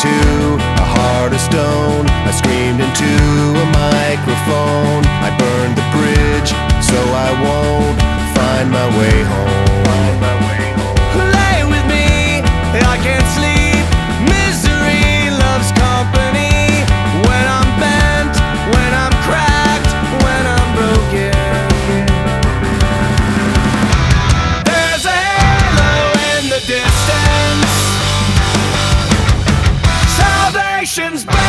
into a heart of stone. I screamed into a microphone. I burned the bridge so I won't find my way home. Lay with me, I can't sleep. Misery loves company. When I'm bent, when I'm cracked, when I'm broken. There's a halo in the distance. Salvation's back.